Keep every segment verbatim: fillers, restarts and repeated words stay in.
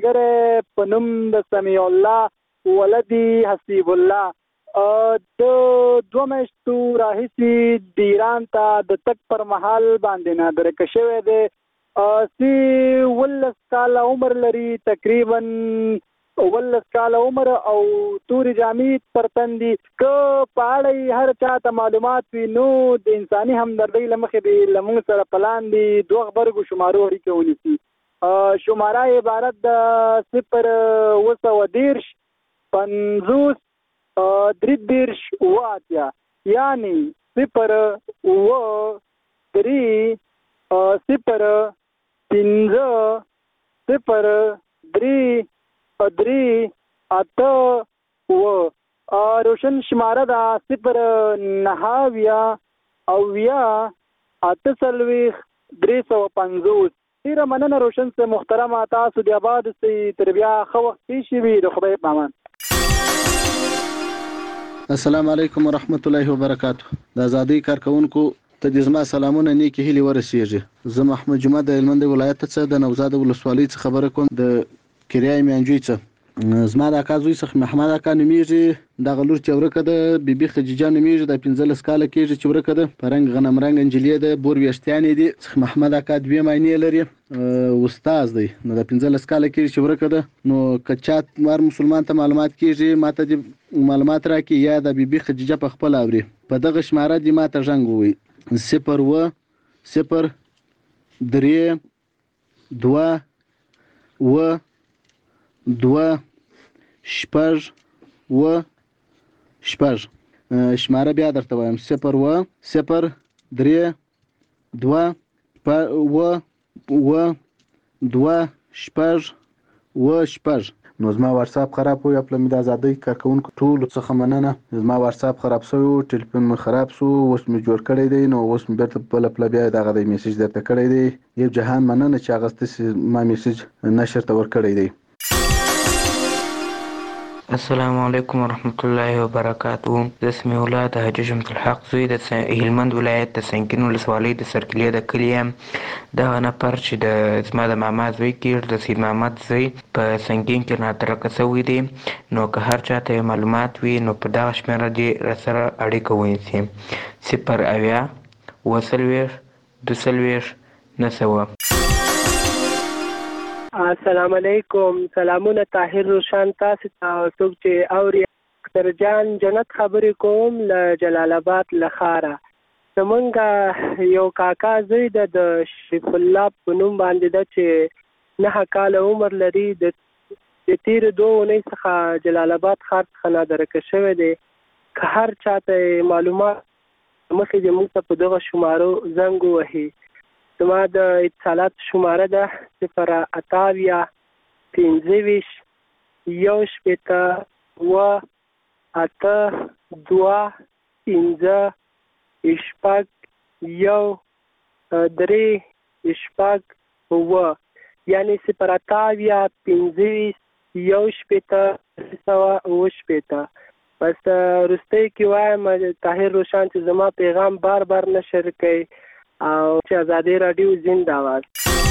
ملګری په نوم د سمیع الله ولدي حسیب الله د دوه میاشتو راهیسې د ایران ته د تګ پر مهال باندې نادرکه شوی دی. سی ولس کاله عمر لري، تقریبا ولس کاله عمر او تورې جامې پر تن دي. که په اړه هر چا ته معلومات وي نو د انساني همدردۍ له مخې به له موږ سره په لاندې دوه غبرګو شمارو اړیکه ونیسي. شماره عبارت د صفر اوه سوه دېرش پنځوس درې دېرش اوه اتیا، یعنې صفر اوه درې صفر پنځه صفر درې درې اته اوه. روشن شماره ده صفر نهه اویا اویا اته څلوېښت درې سوه پنځوس. ډېره مننه روشن صاحب محترمه، تاسو د آباد اوسئ، تر بیا ښه وخت تېر شي وي، د خدای په امان. السلام علیکم ورحمت الله وبرکاته. د ازادۍ کارکونکو ته د زما سلامونه نیکې هیلې ورسیږي. زه محمد جمعه د هلمند ولایت څخه د نوزاد ولسوالۍ څخه خبره کوم، د کریای میانجوی څخه. زما د اکا زوی څخه محمد اکا نومیږي، دغه لور چې ورکه ده بیبي خدیجه نومیږي، د پنځلس کاله کېږي چې ورکه ده، په رنګ غنم رنګ نجلۍ ده، بور ویښتانې دي. څخه محمد اکا دوې معنی لري، استاد دی، نو د پنځلس کاله کېږي چې ورکه ده. نو که چا مار مسلمان ته معلومات کېږي ماته دې معلومات راکړي، یا د بیبي خدیجه په خپل اوري په دغه شماره دې ماته ژنګ ووایي صفر اوه صفر درې دوه اوه دوه شپږ اوه شپږ. شماره بیا درته وایم صفر اوه صفر درې دوه اوه اوه دوه شپږ اوه شپږ. نو زما واتساپ خراب و، یا پله مې د ازادۍ کارکونکو ټولو څخه مننه. زما واتساپ خراب شوی و، ټلیفون مې خراب شو، اوس مې جوړ کړی دی، نو اوس مې بیرته بله پله بیا دغه د میسج درته کړی دی. یو جهان مننه چې هغه ستاسې ما میسج نشر ته ورکړی دی. السلام علیکم ورحمت الله وبرکاته. زه سمیع الله د حاجي شمس الحق زوی د هلمند ولایت د سنګین ولسوالۍ د سرکلې د کلي یم. دغه نفر چې د زما د ماما زوی کېږي، د سید محمد زوی، په سنګین کې ناترکه شوی دی. نو که هر چا ته معلومات وي نو په دغه شمېره دې راسره اړیکه ونیسي صفر اویا اوه څلوېښت دوه څلوېښت نهه سوه. السلام علیکم. سلامونه طاهر روشن تاسو ته، څوک چې اوري. اختر جان جنت خبرې کوم له جلال آباد له ښاره. زمونږ یو کاکا زوی ده د شریف الله په نوم باندې ده، چې نهه کاله عمر لري. د تېرې دوه اونۍ څخه جلال آباد ښار څخه نادرکه شوی دی. که هر چا ته معلومات مخکې د موږ ته په دغه شمارو زنګ ووهي. زما د اتصالات شماره ده صفر اته اویا پنځه ویشت یو شپېته اوه اته دوه پنځه شپږ یو درې شپږ اوه، یعنې صفر اته اویا پنځه ویشت یو شپېته درې سوه اوه شپېته. بس وروستۍ کې وایم طاهر روشن چې زما پیغام بار بار نشر کوي او چې ازادي راډیو زنده باد.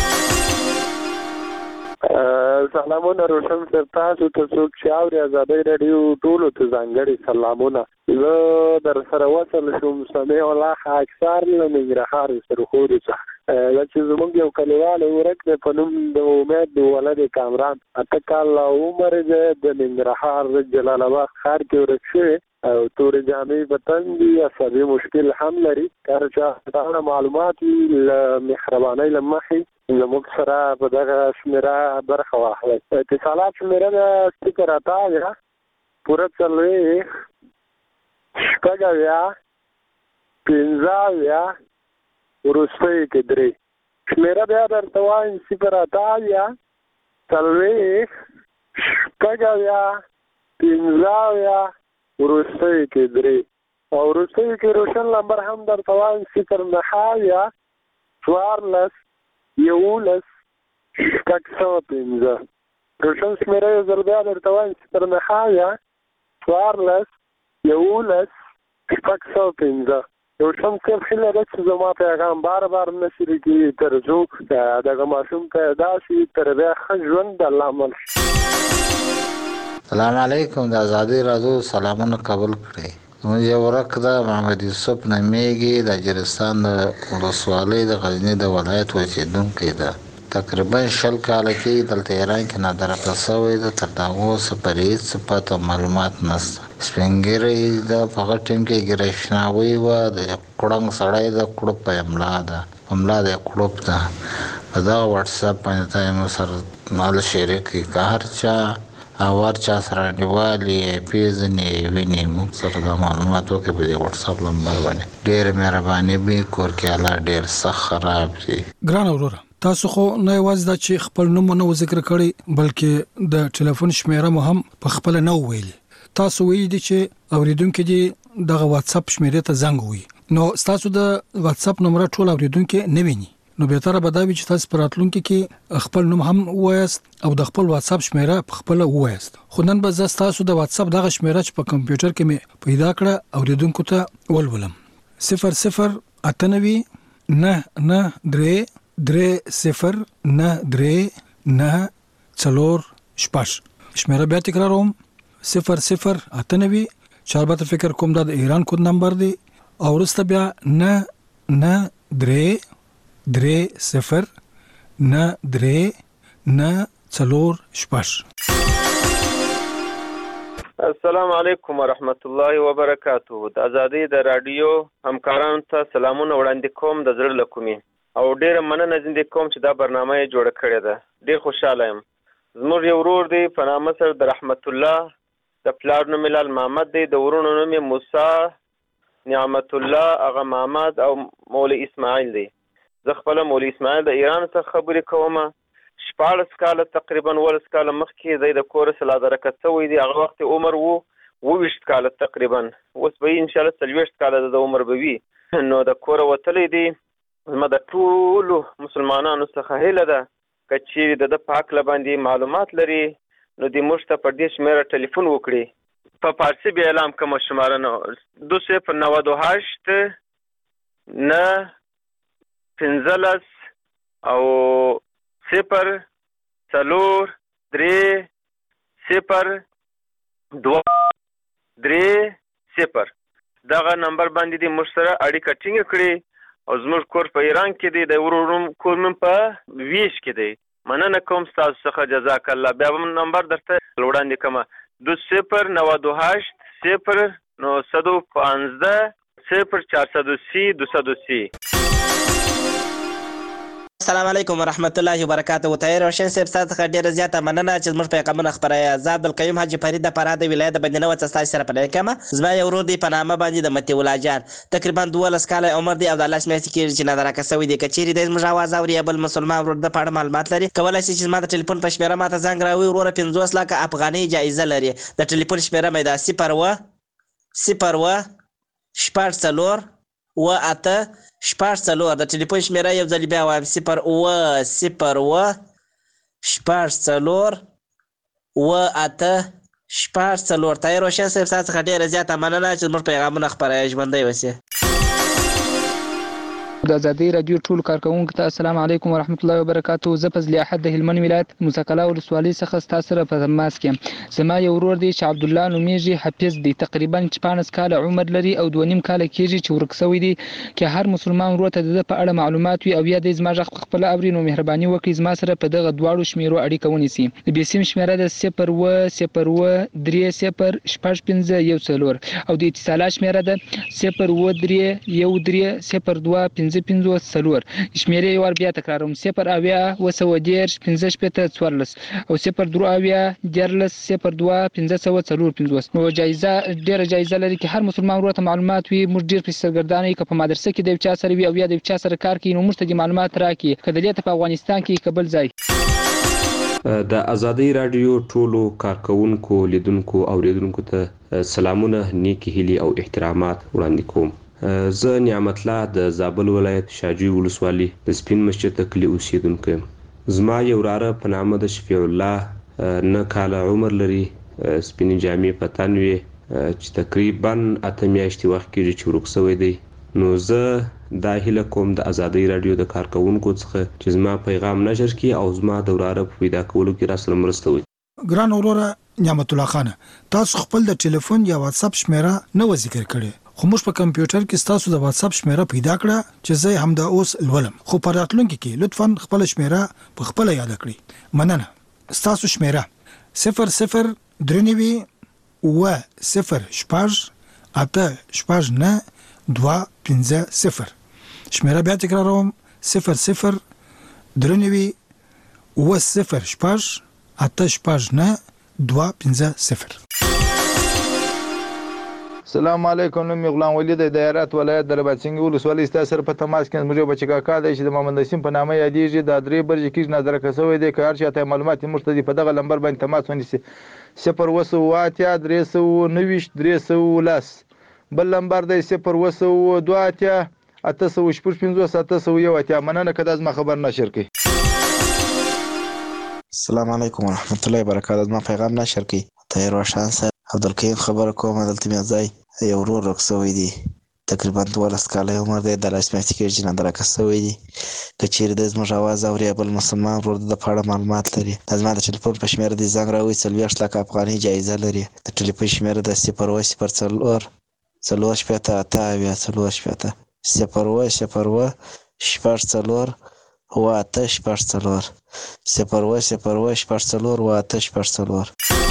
سلامونه روشن صاحب، تاسو ته څوک چې اوري ازادي راډیو ټولو ته ځانګړي سلامونه. زه در سره وصل شوم سمیع الله خاکسار له ننګرهار سرخوري څخه، دا چې زموږ یو کلیوال ورک دی په نوم د امید د ولد کامران، اته کاله عمر دی، د ننګرهار جلال آباد ښار کې ورک شوی او تورې جامې په تن دي، عصبي مشکل هم لري. که هر چا دا معلومات وي له مهربانۍ له مخې زموږ سره په دغه شمېره برخه واخلئ. اتصالات شمېره ده صفر اته اویا پوره څلوېښت شپږ اویا پنځه اویا وروستۍ کې درې. شمېره بیا درته وایم صفر اته اویا څلوېښت شپږ اویا پنځه اویا وروستۍ کې درې، او وروستۍ کې روشن نمبر هم درته وایم صفر نهه اویا څوارلس یولس شپږ سوه پنځه. روشن شمېره یو ځل بیا درته وایم صفر نهه اویا څوارلس یولس شپږ سوه پنځه. روشن صاحب هیله ده چې زما پیغام بار بار نشي کېږي تر څو دغه ماشوم ته داسې تربیه ښه ژوند د الله عمل شي. سلام علیکم. د ازادي راډیو سلامونه قبول کړئ. زموږ یو ورک ده محمد یوسف نمیږي د اجرستان د ولسوالۍ د غزني د ولایت اوسېدونکی ده. تقریبا شل کاله کې دلته ایران کې نادرکړه شوی ده. تر دا اوسه پرې هېڅ صفت او معلومات نشته. سپین ږیری ده په هغه ټیم کې ږیره شناوۍ وه د کړنګ سړی ده کړوپ په املا ده په املا د کړوپ ده په دغه وټساپ باندې ته یې مو سره مال شریک کړي که هر چا او هر چا سره نیوالي پیژني ویني موږ سره دا معلومات وکړي په دې وټساپ نمبر باندې. ډېره مهرباني به کور کې الله ډېر سخت خراب شي. ګران وروره تاسو خو نه یوازې دا چې خپل نوم نه ذکر کړی بلکې د ټلیفون شمیره مو هم په خپل نه ویلي. تاسو ویلي دي چې اوریدونکو دي دغه واتس اپ شمیره ته زنګ وي. نو تاسو د واتس اپ نمبر ټول اوریدونکو نه ویني. نو به تر بداوی چې تاسو پراتلونکو کې خپل نوم هم وایست او د خپل واتس اپ شمیره په خپل وایست. خو نن به زه تاسو د واتس اپ دغه شمیره چې په کمپیوټر کې مې پیدا کړه اوریدونکو ته ولولم. صفر صفر اته نوي نه نه درې درې صفر نه درې نه څلور شپږ. شمیره بیا تکراروم صفر صفر اته نوي چاربات فکر کوم دا د ایران کود نمبر دی او ورسته بیا نه نه درې درې صفر نه درې نه څلور شپږ. السلام علیکم ورحمت الله وبرکاته. د ازادي د رادیو همکارانو ته سلامونه وړاندې کوم د زړه له کومې او ډېره مننه زنده کوم چې دا برنامه یې جوړه کړې ده. ډېر خوشاله یم. زموږ یو ورور دی په نامه سره د رحمت الله د پلار نوم لال محمد دی د ورونو نوم موسی نعمت الله اغا محمد او مولوی اسماعیل دی. زه خپل مولوی اسماعیل د ایران څخه خبرې کوم. شپاړس کاله تقریبا ولس کاله مخکې دی د کور سره درکت شوی دی. هغه وخت عمر وو اوویشت کاله تقریبا. اوس به ان شاء الله څلوېښت کاله د عمر به وي. نو د کور وتلی دی. زما د ټولو مسلمانانو څخه هیله ده که چیرې د ده په هکله باندې معلومات لري نو دې موږ ته په دې شمېره ټلیفون وکړي. په فارسي بیا اعلام کومه شماره نه دو صفر نود و هشت نه پنځلس او صفر څلور درې صفر دوه درې صفر دغه نمبر باندې دې موږ سره اړیکه ټینګه کړي. او زموږ کور په ایران کې دی د ورور کور مې په ویش کې دی. مننه کوم ستاسو څخه جزاک الله. بیا هم نمبر درته وړاندې کوم دو صفر نود و هشت صفر نهصد و پانزده صفر چهارصد و سی دویست و سی. السلام علیکم ورحمت الله وبرکاته. طاهر روشن صاحب تاسو ته ډیره زیاته مننه چې زموږ پیغامونه خبرای. آزاد القیوم حاجی فرید د فراه د ولایت بندنه و تاسو سره په لکه زما یو ورور دی په نامه باندې د متي ولا جان تقریبا دولس کاله عمر دی او د الله سمې کې چې نظر راکسوي دی کچيري د زموږ आवाज اوري بل مسلمان ورور د پاړه معلومات لري کولای شي چې ما د ټلیفون په شمیره ماته زنګ راوي ورور پنځوس لک افغاني جایزه لري. د ټلیفون شمیره مې دا صفر و صفر و شپږ څلور و اته شپږ څلور. د ټلیفون شمیره یو ځل بیا وایم صفر اوه صفر اوه شپږ څلور اوه اته شپږ څلور. طاهر روشن صاحب تاسو څخه ډېره زیاته مننه چې زموږ پیغامونه خپروئ. ژوندی اوسئ. د ازادي راډیو ټول کارکونکو ته السلام علیکم ورحمت الله وبرکاته. زه فضل احد د هلمند ولایت موسقلا ولسوالۍ څخه ستاسو سره په تماس کې یم. زما یو ورور دی چې عبد الله نومیږي حفیظ دی تقریبا شپاړس کاله عمر لري او دوه نیم کاله کېږي چې ورک شوی دی. که هر مسلمان ورور ته د په اړه معلومات وي او یا د زما غږ خپل اوري نو مهرباني وکړئ زما سره په دغه دواړو شمیرو اړیکه ونیسي. د بیسیم شمیره د صفر و صفر و درې صفر شپږ پنځه یو څلور او د اتصالات شمیره ده صفر و درې یو درې صفر دوه پنځه پنځوس څلور. شمیرې یو وار بیا تکراروم صفر اویا اوه سوه دېرش پنځه شپېته څوارلس او صفر درې اویا دیارلس صفر دوه پنځه سوه څلور پنځوس. نو جایزه ډېره جایزه لري که هر مسلمان ورور ته معلومات وي موږ ډېر پسې سرګردانه یو که په مدرسه کې د یو چا سره وي او یا د یو چا سره کار کوي نو موږ ته دې معلومات راکړي که دلته په افغانستان کې که بل ځای. د ازادي راډیو ټولو کارکونکو لیدونکو او اوریدونکو ته سلامونه نیکی هیلې او احترامات وړاندې کوم. زه نعمت الله د زابل ولایت شاجوی ولسوالۍ د سپین مسجد کلي اوسیدونکی. زما یو وراره په نامه د شفیع الله نه کاله عمر لري. سپینې جامې په تن وي چې تقریبا اته میاشتې وخت کېږي چې ورک شوی دی. نو زه دا هیله کوم د ازادي رادیو د کارکونکو څخه چې زما پیغام نشر کړي او زما د وراره په پیدا کولو کې راسره مرسته وکړي. ګران وروره نعمت الله خان، تاسو خپل د ټلیفون یا واتس اپ شمیره نه و ذکر کړي، خو موږ په کمپیوټر کې تاسو د واتس اپ شمیره پیدا کړه چې زه هم د اوس لولم، خو په راتلونکي کې لطفا خپل شمیره په خپل یاد کړئ. مننه. تاسو شمیره صفر صفر درنوي و صفر شپږ اته شپږ نه دوه پنځه صفر. شمیره بیا تکراروم، صفر صفر درنوي و صفر شپږ اته شپږ نه دوه پنځه صفر. السلام علیکم. نوم غلام ولی د دایرات ولایت د رباطسنګ ولسوالۍ ستاسو سره په تماس کې زموږ بچی کاکا دی چې د محمد نسیم په نامه یادېږي. د درې برج کې نظر کسوي دی که هر چاته معلومات مرتدي په دغه لمبر باندې تماس ونیسي صفر وسو واتیا درې سو نوي درې سو لاس. بل لمبر دی صفر وسو دوه اتیا اته سو شپږ پنځوس اته سو یو اتیا. مننه که دا زما خبر نشر کړي. السلام علیکم ورحمت الله وبرکاته. زما پیغام نشر کړي. طاهر روشن صاحب عبدالکریم خبره کوم. دلته مې ځای یو ورور رخصوی دی، تقریبا دولس کاله عمر دی، د لاس میاشتې کې جنا درکه سوی دی. که چیرې د زموږ اواز اوري بل مسلمان ورور د پاړه معلومات لري، د زما د ټلیفون په شمیره دی زنګ راوي څلوېښت لکه افغانۍ جایزه لري. د ټلیفون شمیره د صفر اوه صفر څلور څلور شپېته اته اویا څلور شپېته صفر اوه صفر اوه شپږ څلور اوه اته شپږ څلور صفر اوه صفر اوه شپږ څلور اوه اته شپږ څلور.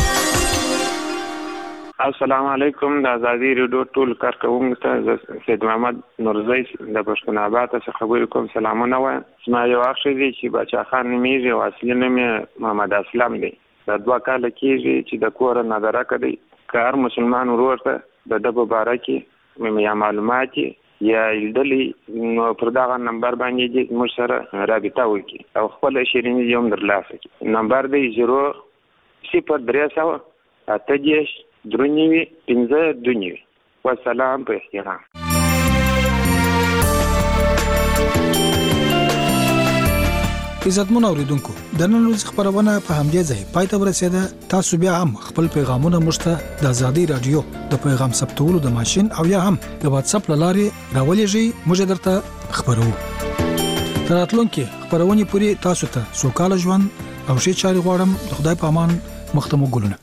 السلام علیکم. د ازادي رادیو ټول کارکونکو ته سید محمد نورزی د پښتون آباد څخه خبرې کوم. سلامونه وایم. زما یو اخ دی چې بچا خان نومیږي او اصلي نوم یې محمد اسلم دی. د دوه کاله کېږي چې د کور نه درکه دی. که هر مسلمان ورور ته د ده په باره کې یا معلومات یا لیدلي نو پر دغه نمبر باندې دې موږ سره رابطه وکړي او خپل شیریني یې هم ترلاسه کړي. نمبر دی زیرو صفر درې سوه اته دېرش درې نوي پنځه دوه نوي. والسلام په احترام. عزتمن اوریدونکو، د نن ورځې خبرونه په همدې ځای پای ته ورسېده. تاسو بیا هم خپل پیغامونه موږ ته د ازادي رادیو د پیغام ثبتولو د ماشين او یا هم د واتس اپ لارې راولېږئ، موږ درته خبرو. تر راتلونکي خبرونه پوری تاسو ته سوکاله ژوند او ښه چاري غواړم. د خدای په امان. مختمو ګلونه.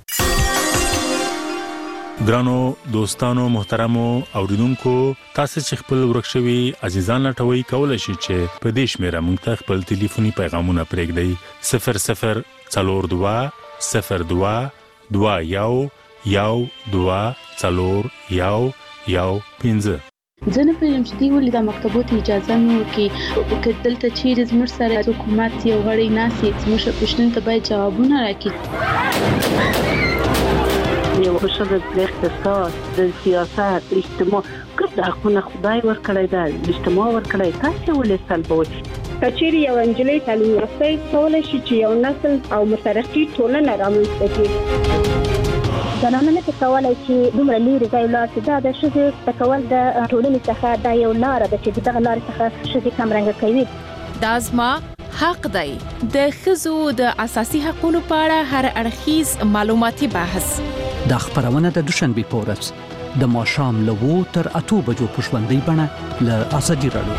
ګرانو دوستانو محترمو اوریدونکو، تاسو چې خپل ورکشوي عزیزان لټوي کولای شئ چې په دې شمیره مونږ ته خپل ټلیفوني پیغامونه پرېږدئ. صفر صفر څلور دوه صفر دوه دوه یو یو دوه څلور یو یو پنځه. زه نه پوهېږم چې دوی ولې دا مکتبو ته اجازه نه ورکوي. که دلته چیرې زموږ سره حکومت یو غړی ناست وي، زموږ پوښتنو ته باید جوابونه راکړي. یو ښځه د اقتصاد، د سیاست، اجتماع کوم د حقونه خدای ورکړی ده، اجتماع ورکړی، تاسو ولې سلبوئ؟ که چیرې یو نجلۍ تعلیم یافته کولی شي چې یو نسل او مترقي ټولنه رامنځته کړي. زنانه نه کولای چې دومره لري ځای لاړ شي. دا د ښځې تکول د ټولنې څخه دا یو لاره ده چې دغه لارې څخه ښځې کمرنګه کوي. دا زما حق دی. د ښځو د اساسي حقوقو په اړه هر اړخیز معلوماتي بحث دا خبرونه د دوشنبه په ورځ د ماښام له اوو تر اته بجو په ژوندۍ بڼه له ازادي رادیو.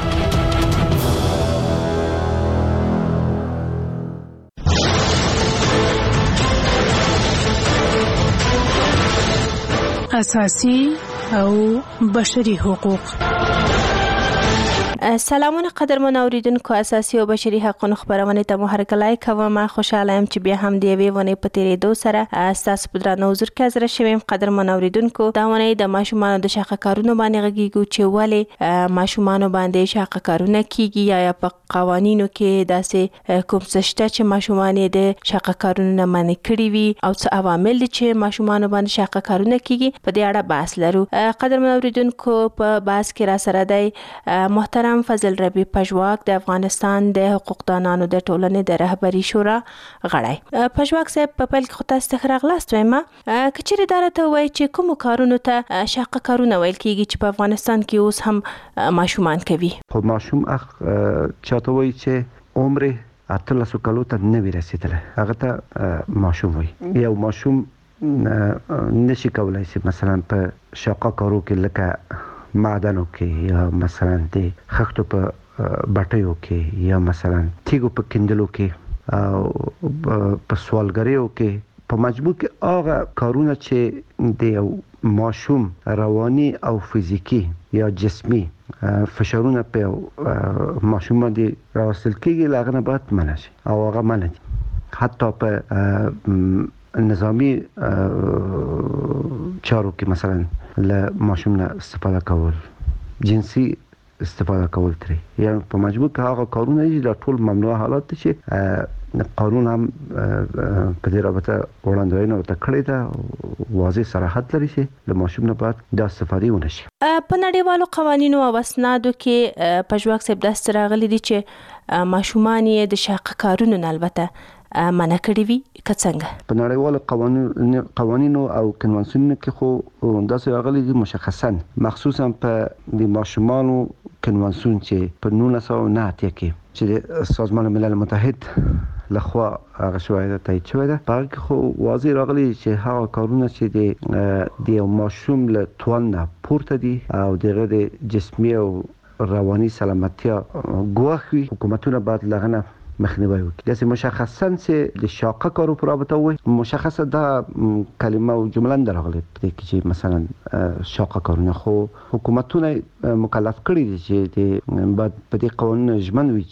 اساسي او بشري حقوق. سلامونه قدرمن اوریدونکو، اساسي او بشري حقوقو خبرونه ته مو هرکلی کوم. خوشاله یم چې بیا هم د یوې ونې په تیریدو سره ستاسو په درنو حضور کې حاضر شوم. قدرمن اوریدونکو، دا ونې د ماشومانو د شاقه کارونو باندې غږیږي چې ولې ماشومانو باندې شاقه کارونه کیږي یا په قوانینو کې داسې کوم څه شته چې ماشومان د شاقه کارونو نه منع کړي وي او څه عوامل چې ماشومانو باندې شاقه کارونه کیږي. په دې اړه بحث لرو. قدرمن اوریدونکو، په بحث کې را سره دی محترم فضل ربی پژواک، د افغانستان د حقوقدانانو د ټولنې د رهبری شورا غړی. پژواک صاحب، په پیل کې خو تاسو ته راغلاست وایم، که چیرې دا راته وایي چې کومو کارونو ته شاقه کارونه ویل کیږي چې په افغانستان کې اوس هم ماشومان کوي. خو ماشوم اخ چاته وایي چې عمر اتلسو کالو ته نه وي رسیدلی، هغه ته ماشوم وایي. یو ماشوم نشي کولای چې مثلا په شاقه کارو کې لکه معدنو کې یا مثلا د خښتو په بټیو کې یا مثلا تیګو په کندلو کې او په سوالګریو کې په مجموع کې هغه کارونه چې د یو ماشوم رواني او فزیکی یا جسمی فشارونه په ماشوم باندې راوستل کېږي لاغنه باید منع شي او هغه منع دي. حتی په نظامی چارو کې مثلا له ماشوم نه استفاده کول، جنسي استفاده کول ترې یا په مجموع کې هغه کارونه دي د ټول ممنوع حالات دي چې قانون هم په دې رابطه وړاندوینه ورته کړې ده، واضح صراحت لري چې د ماشوم نه باید د استفادې ونه شي. په نړیوالو قوانینو او اسنادو کې پژواک صاحب داسې راغلي دي چې ماشومان یې د شاقه کارونو نه البته منع کړی وي که څنګه؟ په نړیوالو قوانینو قوانینو او کنوانسیونونو کې خو داسې راغلي دي مشخصا مخصوصا په د ماشومانو کنوانسیون چې په نولس سوه نه اتیا کې چې د سازمان ملل متحد لخوا هغه شوی ده تایید شوی ده، په هغه کې خو واضح راغلي چې هغه کارونه چې د یو ماشوم له توان نه پورته دي او د هغه د جسمي او رواني سلامتیا ګواښ وي، حکومتونه باید له هغه مخنیوي وکړي. داسې مشخصا چې د شاقه کارو پر رابطه وایي مشخصه دا کلمه او جمله نه راغلي چې مثلا شاقه کارونه، خو حکومتونه مکلف کړي دي چې د بعد په دې قوانینو ژمن وي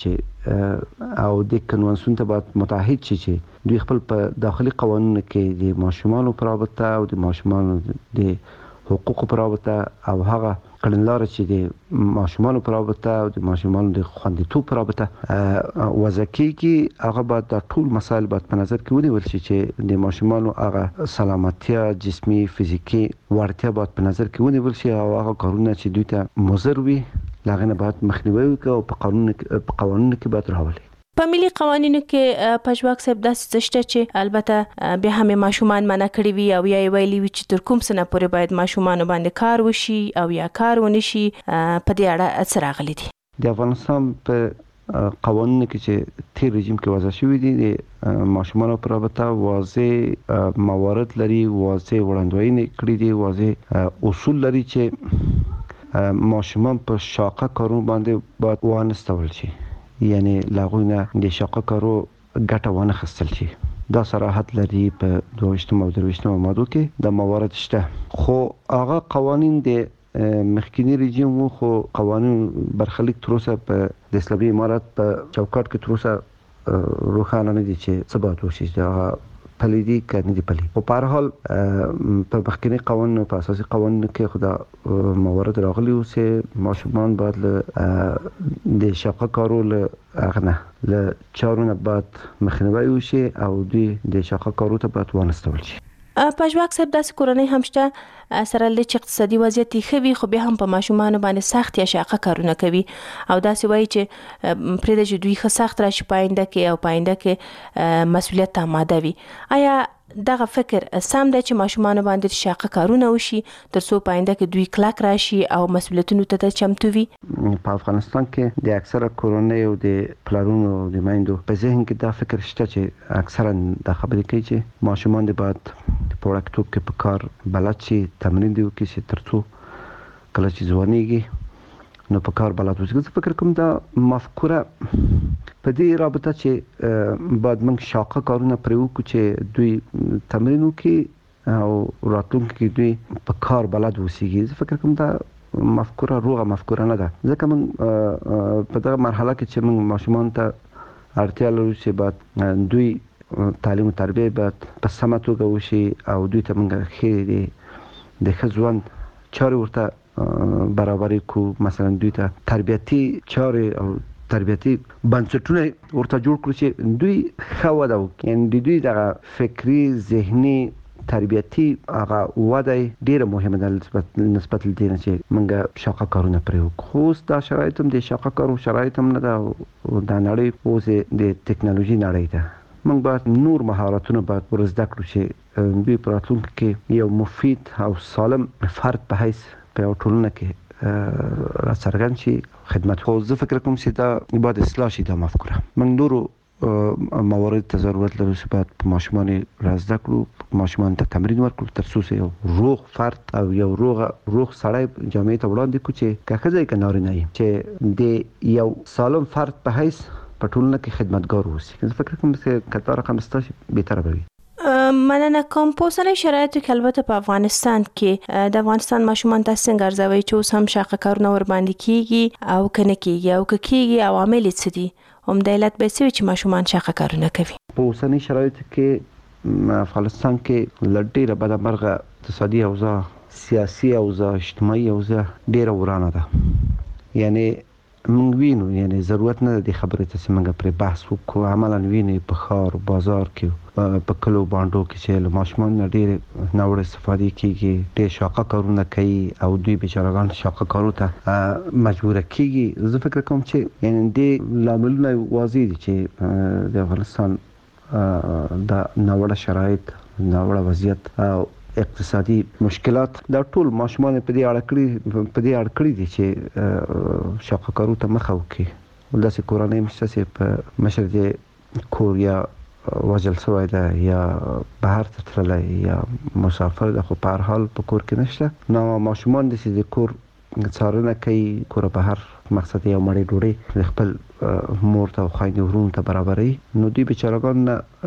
چې او د کنوانسیون ته باید متحد شي چې دوی خپل په داخلي قوانینو کې د ماشومانو پر رابطه او د ماشومانو د حقوقو پر رابطه او هغه کړنلاره چې د ماشومانو پر رابطه او د ماشومانو د خوندیتوب پر رابطه وضع کیږي، هغه باید د ټول مسایل باید په نظر کې ونیول شي چې د ماشومانو هغه سلامتیا جسمي فزیکی وړتیا باید په نظر کې ونیول شي او هغه کارونه چې دوی ته مضر وي لاغه نه باید مخنیوي وکړي او په قانون په قوانینو کې باید راولي. په ملي قوانینو کې پژواک صاحب داسې شته چې البته بیا هم ماشومان منع کړی وي او یا ویلي وي چې تر کوم سنه پورې باید ماشومان باندې کار وشي او یا کار ونی شي. په دې اړه څه راغلي دي؟ د افغانستان په قوانینو کې چې تیر رژیم کې وضع شوی دي د ماشومان پر رابطه واضح موارد لري، واضح وړاندوینې کړې دي، واضح اصول لري چې ماشومان په شاقه کارونو باندې باید وانستول شي، یعنی لاغوینه د شاقه کارو ګټه ونه خستل شي. دا صراحت لري په دویشتم او درویشتم ماده کې د موارد شته، خو هغه قوانین د مخکینی رژیم خو قوانین برخلیک تر اوسه په د اسلامي امارات په چوکاټ کې تر اوسه روښانه نه دي چې څه باید وشي، دا پلي دي که نه دي پلي. خو په هر حال په مخکینی قوانینو په اساسي قوانینو کې خو دا موارد راغلي و چې ماشومان باید له د شاقه کارو له هغه نه له چارو نه باید مخنیوي وشي او دوی د شاقه کارو ته باید وانستول شي. پژواک صاحب داسې کورنۍ هم شته سره له چې اقتصادي وضعیت یې ښه وي خو بیا هم په ماشومانو باندې سخت یا شاقه کارونه کوي او داسې وایي چې پرېږده چې دوی ښه سخت راشي په آینده کې او په آینده کې مسؤلیت ته آماده وي. آیا دغه فکر سم دی چې ماشومان باندې شاقه کارونه وشي تر څو په آینده کې دوی کلک راشي او مسؤلیتونو ته چمتو وي؟ په افغانستان کې د اکثره کورنۍ او د پلارونو او د میندو په ذهن کې دا فکر شته چې اکثرا دا خبرې کوي چې ماشومان د باید په وړکتوب کې په کار بلد شي، تمرین دی وکړي چې تر څو کله چې ځوانېږي نو په کار بلد وشي. زه فکر کوم دا مفکوره په دې رابطه چې باید موږ شاقه کارونه پرې وکړو چې دوی تمرین وکړي او راتلونکي کې دوی په کار بلد وسیږي. زه فکر کوم دا مفکوره روغه مفکوره نه ده، ځکه موږ په دغه مرحله کې چې موږ ماشومان ته اړتیا لرو چې باید دوی تعلیم او تربیه باید په سمه توګه وشي او دوی ته موږ ښې د ښه ژوند چارې ورته برابرې کو، مثلا دوی ته تربیتي چارې او تربیتي بنسټونه ورته جوړ کړو چې دوی ښه وده وکړي، یعنې د دوی دغه فکري ذهني تربیتي هغه وده ډېره مهمه ده نسبت له دې نه چې موږ شاقه کارونه پرې وکړو. خو اوس دا شرایط هم د شاقه کارو شرایط هم نه ده او دا نړۍ اوس د ټکنالوژي نړۍ ده. موږ باید نور مهارتونه باید ور زده کړو چې دوی په راتلونکي کې یو مفید او سالم فرد په حیث په یو ټولنه کې راڅرګند شي خدمت. خو زه فکر کوم چې دا باید اصلاح شي دا مفکوره. موږ نورو موارد ته ضرورت لرو چې باید په ماشومان را زده کړو، ماشومان ته تمرین ورکړو تر څو یو روغ فرد او یو روغ روغ سړی جامعې ته وړاندې کو چې که ښځه که نارینه وي چې د یو سالم فرد په حیث په ټولنه کې خدمتګار اوسي. زه فکر کوم چې کله رقم ستاسو بهتره به وي. مننه کوم په اوسنۍ شرایطو کې البته په افغانستان کې د افغانستان ماشومان تاسو څنګه ارزوي چې اوس هم شاقه کارونه ور باندې کیږي او کنه کیږي او که کیږي عوامل څه دي هم د علت به څه چې ماشومان شاقه کارونه کوي؟ په اوسنۍ شرایطو کې افغانستان کې لړډیره بده مرغه اقتصادي اوضاع، سیاسي اوضاع، اجتماعي اوضاع ډیره ورانه ده. یعنی موږ وینو یعنی ضرورت نه دی خبرې ته چې موږ پر بحث وکړو. عملاً ویني په ښار بازار کې په کلو باندو کې چې له ماشومان ډېر ناوړه استفادې کیږي، ډېر شاقه کارونه کوي او دوی بیچارهګان شاقه کارو ته مجبوره کیږي. زه فکر کوم چې یعنی دې لاملونه واضح دي چې د افغانستان د ناوړه شرایط، ناوړه وضعیت او اقتصادي مشکلات دا ټول ماشومان په دې اړه کړی په دې اړه کړی دي چې شاقه کارو ته مخه وکړي. داسې کورنۍ مشته چې په مشر د کور یا وجل شوی ده یا بهر ته تللی یا مسافر ده، خو په هر حال په کور کې نشته. نو ماشومان دي چې د کور څارنه کوي، کور بهر مقصد یو مړی ډوډۍ د خپل مور ته او خویندې ورونو ته برابروي. نو دوی بیچارهګان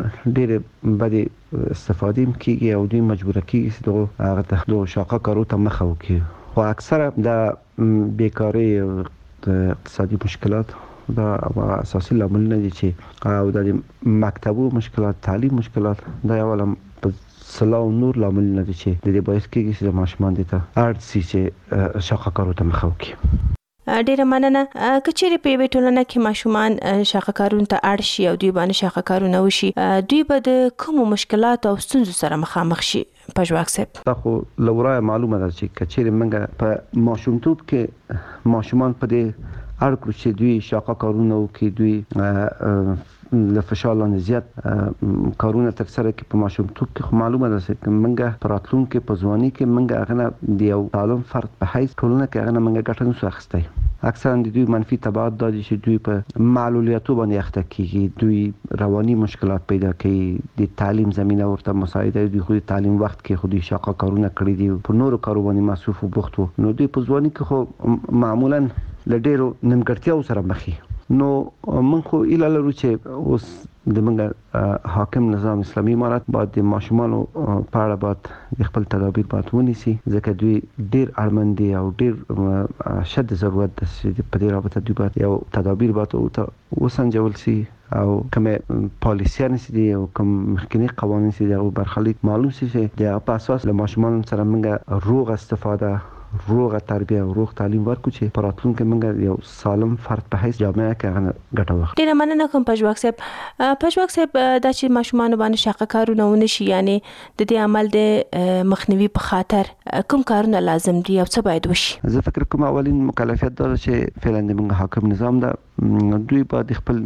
ډېرې بدې استفادې هم کېږي او دوی مجبوره کېږي چې دغو هغه ته دغو شاقه کارو ته مخه وکړي. خو اکثره د بیکارۍ او د اقتصادي مشکلات دا اساسي لاملونه دي چې او د مکتبو مشکلات، تعلیم مشکلات دا یو لم سلاو نور لاملونه دي چې د دې باعث کېږي چې ماشومان دي ته اړ سي چې شاقه کارو ته مخه وکړي. ډیره مننه. کچېرې په یوې ټولنه کې ماشومان شاقه کارونو ته اړ شي او دوی باندې شاقه کارونه وشي، دوی به د کومو مشکلاتو او ستونزو سره مخامخ شي؟ پژواک صاحب، دا خو له ورایه معلومه ده چې کچېرې موږ په ماشومتوب کې ماشومان په دې اړ کړو چې دوی شاقه کارونه وکړي، دوی له فشار لاندې زیات کارونه ترسره کړي په ماشومتوب کې. خو معلومه ده چې موږ په راتلونکي په ځواني کې موږ هغه نه د یو سالم فرد په حیث ټولنه کې هغه نه موږ ګټه نشو اخیستی. اکثرا د دوی منفي تبعات دا دي چې دوی په معلولیاتو باندې اخته کیږي، دوی رواني مشکلات پیدا کوي، د تعلیم زمینه ورته مساعده، دوی خو د تعلیم وخت کې خو دوی شاقه کارونه کړي دي، په نورو کارو باندې مصروف او بوخت وو. نو دوی په ځواني کې خو معمولا له ډېرو نیمګړتیاو سره مخ وي. نو موږ خو ایله لرو چې اوس د موږ حاکم نظام اسلامي امارت باید د ماشومانو په اړه باید د خپل تدابیر باید ونیسي، ځکه دوی ډېر اړمن دي او ډېر شد ضرورت ده چې په دې رابطه دوی باید یو تدابیر باید وسنجول سي او کومه پالیسیانې چې دي او کوم مخکني قوانین چې دي هغه برخلیک معلوم سي چې د هغه په اساس له ماشومانو سره موږ روغ استفاده، روغه تربیه او روغ تعلیم ورکو چې په راتلونکي موږ یو سالم فرد په حیث جامعه کې هغه ګټه واخلو. ډیره مننه کوم پژواک صاحب. پژواک صاحب، دا چې ماشومان باندې شاقه کارونه ونه شي، یعنی د دې عمل د مخنیوي په خاطر کوم کارونه لازم دي او څه باید وشي؟ زه فکر کوم اولین مکلفیت دا چې فعلا د موږ حاکم نظام دا دوی باید خپل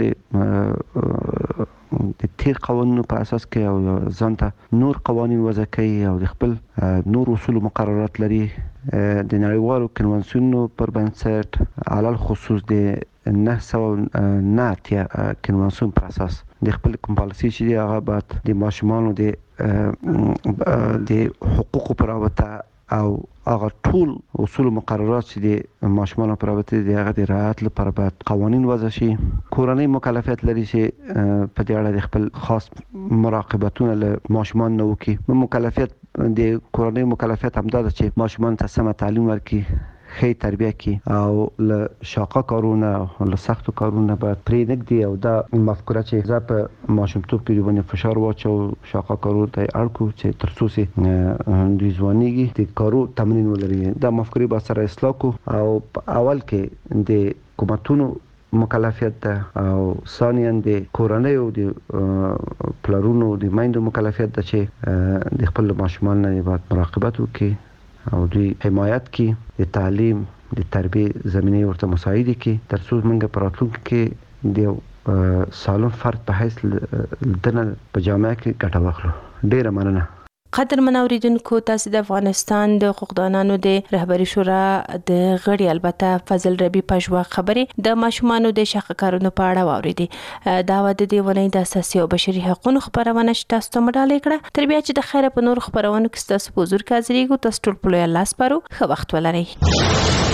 د تیر قوانینو په اساس کې او ځان ته نور قوانین وضع کوي او د خپل نور اصول مقررات لري د نړیوالو کنوانسیونونو پر بنسټ، علل خصوص د نه سوه نه اتیا کنوانسیون پر اساس د خپل کوم پالیسي چې دی هغه باید د ماشومانو د د حقوقو پر رابطه او هغه ټول اصول مقررات چې د ماشومانو پر رابطه د هغه د رعایت لپاره باید قوانین وضع شي. کورنۍ مکلفیت لري چې په دې اړه د خپل خاص مراقبتونه له ماشومان نه وکړي. مکلفیت د کورنۍ مکلفیت همدا ده چې ماشومان ته سمه تعلیم ورکړي، ښه تربیه کړي او له شاقه کارونه او له سختو کارونه باید پرې نږدي. او دا مفکوره چې زه په ماشومتوب کې دوی باندې فشار واچو شاقه کارو ته اړ کړو چې تر څو چې دوی ځوانېږي د کارو تمرین ولري، دا مفکورې به سره اصلاح کړو. او په اول کې د حکومتونو مکلفیت ده او ثانیاً د کورنیو د پلرونو د میندو مکلفیت ده چې د خپل ماشومان نه باید مراقبت وکړي او دوی حمایت کی، د تعلیم د تربیه زمینه ورته مساعده کی، تر څو موږ په راتلونکي کې د سالم فرد په حیث دنه په جامعه کې ګټه واخلو. ډیره مننه. قدر منوریدونکو تاسو د افغانستان د حقوقدانانو د رهبری شورا د غړي البته فضل ربی پښوا خبرې د ماشومانو د شق کارونو په اړه واوریدي. دا د دې ونې د اساسي او بشري حقوقو خبرونه چې تاسو ته مډاله کړه. تر بیا چې د خیره په نور خبرونو کې تاسو په حضور کې حاضرېږو. تاسو ټول په لوی الله سپارو. ښه وخت ولرئ.